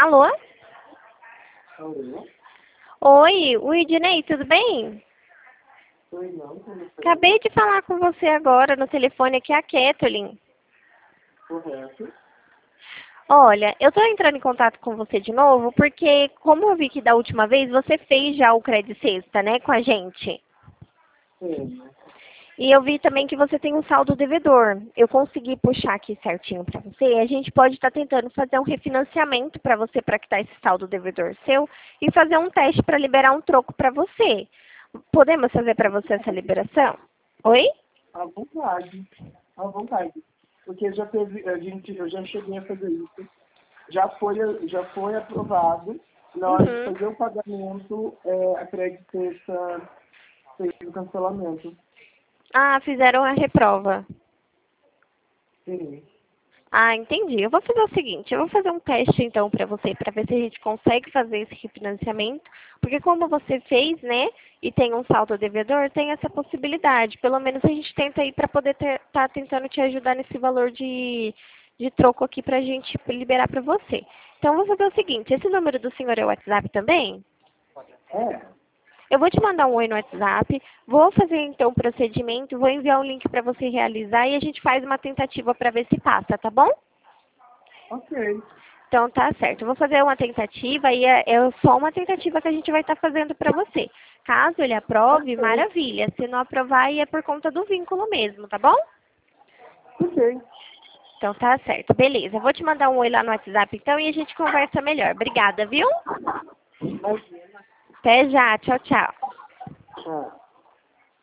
Alô? Alô? Oi, Widney, tudo bem? Oi, não, como você? Acabei de falar com você agora no telefone aqui, a Kathleen. Correto. Olha, eu tô entrando em contato com você de novo porque, como eu vi que da última vez você fez já o Credit Sexta, né, com a gente. Sim. E eu vi também que você tem um saldo devedor. Eu consegui puxar aqui certinho para você. E a gente pode estar tentando fazer um refinanciamento para você para quitar esse saldo devedor seu e fazer um teste para liberar um troco para você. Podemos fazer para você essa liberação? Oi? À vontade. À vontade. Porque já teve, eu já cheguei a fazer isso. Já foi aprovado. Na hora de Uhum. fazer o pagamento, a crédito fez o cancelamento. Ah, fizeram a reprova. Sim. Ah, entendi. Eu vou fazer o seguinte, eu vou fazer um teste então para você, para ver se a gente consegue fazer esse refinanciamento, porque como você fez, né, e tem um saldo devedor, tem essa possibilidade. Pelo menos a gente tenta aí para poder estar tentando te ajudar nesse valor de troco aqui para a gente liberar para você. Então, eu vou fazer o seguinte, esse número do senhor é o WhatsApp também? É. Eu vou te mandar um oi no WhatsApp, vou fazer então o procedimento, vou enviar um link para você realizar e a gente faz uma tentativa para ver se passa, tá bom? Ok. Então tá certo. Eu vou fazer uma tentativa e é só uma tentativa que a gente vai estar fazendo para você. Caso ele aprove, Ok. maravilha. Se não aprovar, aí é por conta do vínculo mesmo, tá bom? Ok. Então tá certo. Beleza. Eu vou te mandar um oi lá no WhatsApp então e a gente conversa melhor. Obrigada, viu? Imagina. Até já. Tchau, tchau. Tchau.